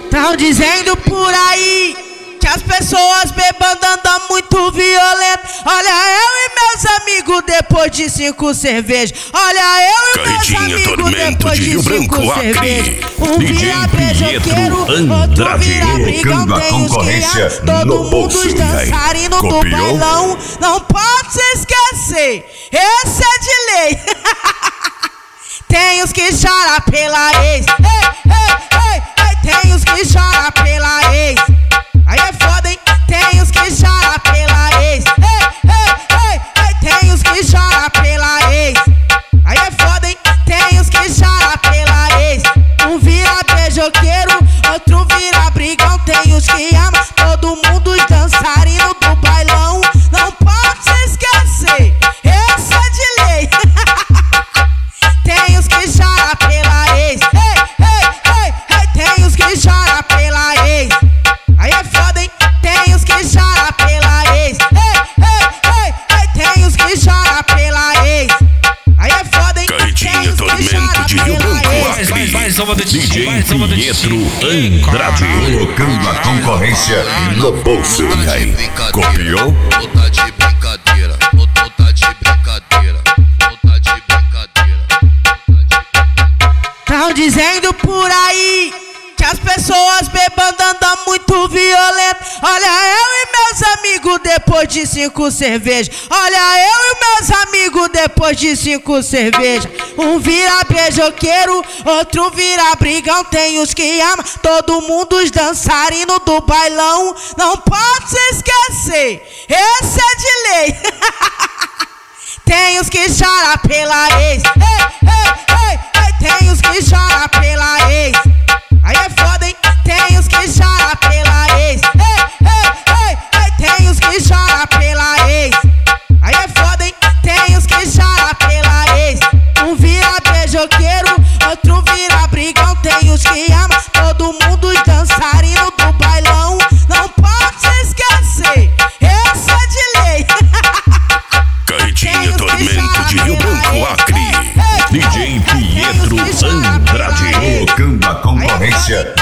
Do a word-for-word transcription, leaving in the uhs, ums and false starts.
Tão dizendo por aí que as pessoas bebendo andam muito violento. Olha eu e meus amigos depois de cinco cervejas. Olha eu e meus amigos depois de cinco cervejas. Um vira beijoqueiro, outro vira brigão. Tem os que todo mundo os dançarinos do bailão. Não pode se esquecer, esse é de lei. Tem os que choram pela ex. Ei, ei, ei, ei. Tem os que choram pela ex. Aí é foda, hein? Tem os que choram pela ex. Ei, ei, ei, ei. Tem os que choram pela ex. Aí é foda, hein? Tem os que choram pela ex. Um vira beijoqueiro, outro vira brigão. Tem os que amam todo mundo os dançarinos do bailão. Não pode se esquecer, esse é de lei. Tem os que choram pela ex. Ei, ei, ei, ei. Tem os que choram pela ex. Aí é foda, hein? Tem os que choram pela ex. Ei, ei, ei, ei. Tem os que choram pela ex. Aí é foda, hein? Caetinha Tormento de Rio Branco Acre. D J Pietro Andrade. Colocando a concorrência no bolso. Copiou? Ou tá de brincadeira, ou tá de brincadeira, ou tá de brincadeira. Tão dizendo por aí que as pessoas bebendo andam muito violento. Olha eu e meus amigos depois de cinco cervejas. Olha eu e meus amigos depois de cinco cervejas. Um vira beijoqueiro, outro vira brigão. Tem os que amam todo mundo os dançarinos do bailão. Não pode se esquecer, esse é de lei. Tem os que choram pela ex. Ei, ei, ei, ei. Tem os que choram pela ex. Aí é foda, hein? Tem os que choram pela ex. Ei, ei, ei, ei. Tem os que choram pela ex. Aí é foda, hein? Tem os que choram pela ex. Um vira beijoqueiro, outro vira brigão. Tem os que amam todo mundo os dançarinos do bailão. Não pode se esquecer, esse é de lei. Caetinha Tormento de Rio Branco Acre. D J Pietro Andrade. Colocando a concorrência